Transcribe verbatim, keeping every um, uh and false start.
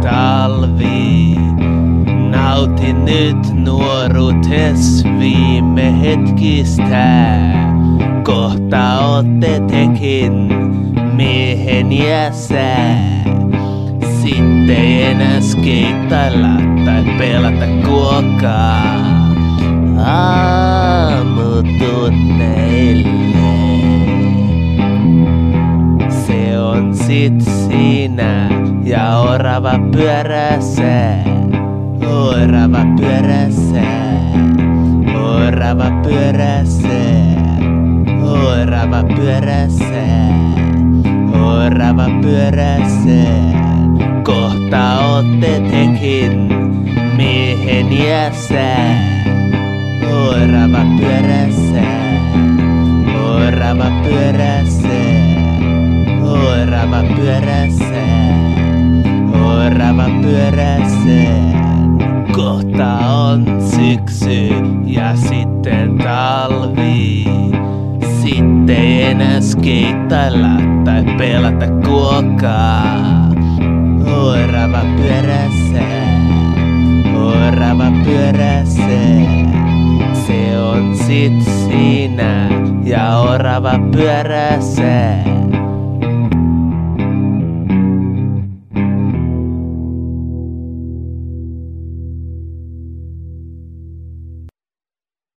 talvi. Nauti nyt nuoruutes viime hetkistä. Kohta ootte tekin miehen jäsä. Sitten ei enää skeittailla tai pelata kuokaa. Aamutunneille. Se on sit siinä ja orava pyörässä. Orava pyörässä. Orava pyörässä. Orava pyörässä. Orava pyörässä. Kohta ootte tekin miehen jäsä. Orava pyörässä. Orava pyörässä. Orava pyörässä. Orava pyörässä. Kohta on syksy ja sitten talvi. Sitten ei enää skeittailla tai pelata kuokaa. Orava pyörässä. Orava pyörässä. Se on sit siinä ja orava pyörässä.